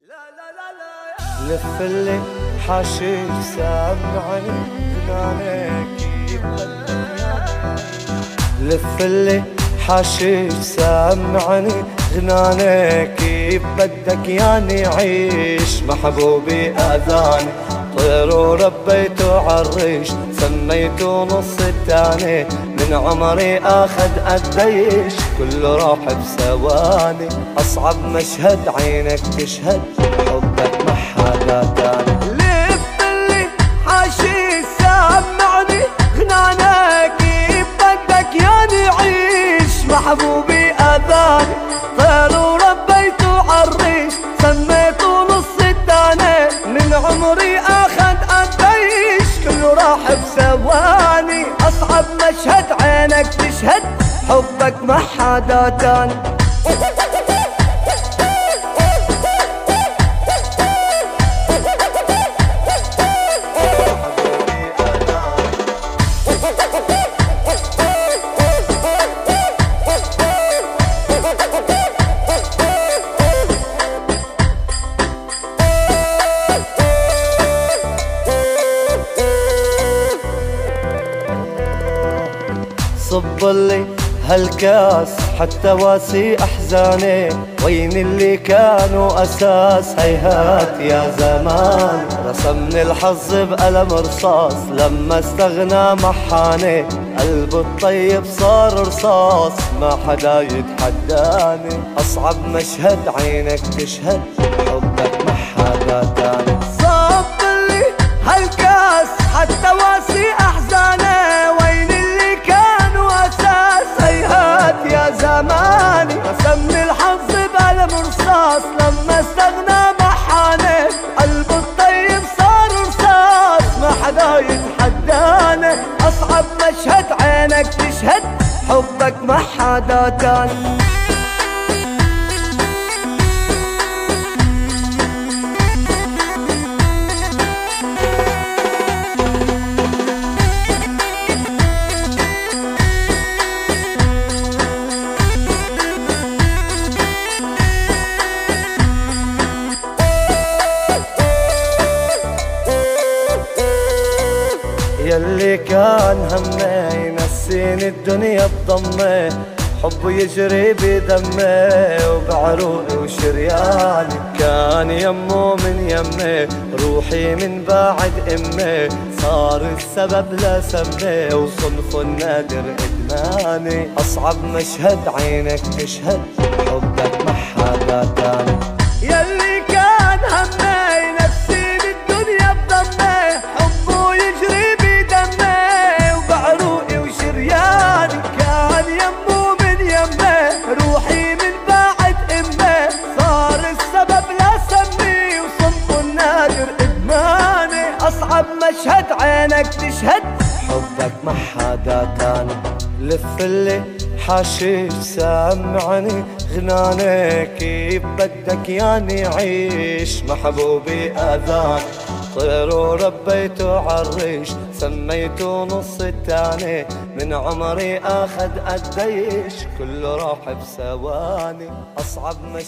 لف اللي حاشيك سامعني غنانك لف اللي حاشيك سامعني غنانك بدك ياني عيش محبوبي اذاني طير وربيته عالريش سميته نص التاني من عمري اخذ قديش كله راح بثواني اصعب مشهد عينك تشهد حبك ما حدا تاني لف اللي حاشي سمعني غنانك بدك ياني عيش محبوبي اذاني طير وربيته عالريش سميته نص التاني من عمري اخذ قديش كله راح بثواني اصعب مشهد عينك تشهد حبك ما حدا تاني صب لي هالكاس حتى واسي احزاني وين اللي كانوا اساس هيهات يا زمان رسمني الحظ بقلم رصاص لما استغنى محاني قلبه الطيب صار رصاص ما حدا يتحداني اصعب مشهد عينك تشهد حبك ما حدا تاني صب لي هالكاس حتى واسي احزاني وين اللي كانوا اساس هيهات يا زماني رسمني الحظ بقلم رصاص لما استغنى محاني قلبه الطيب صار رصاص ما حدا يتحداني اصعب مشهد عينك تشهد حبك ما حدا تاني يلي كان همي ينسيني الدنيا بضمي حبه يجري بدمي وبعروقي وشرياني كان يمه من يمي روحي من بعد امي صار السبب لسمي وصنفه النادر ادماني اصعب مشهد عينك تشهد حبك ما حدا تاني يلي كان همي ينسيني الدنيا بضمي حبه يجري بدمي وبعروقي وشرياني كان يمه من يمي روحي من بعد امي صار السبب لسمي وصنفه النادر ادماني اصعب مشهد عينك تشهد حبك ما حدا تاني لف اللي حاشيك سامعني غنانك بدك ياني عيش محبوبي اذاني طير وربيته عالريش سميته نص التاني من عمري اخذ قديش كله راح بثواني اصعب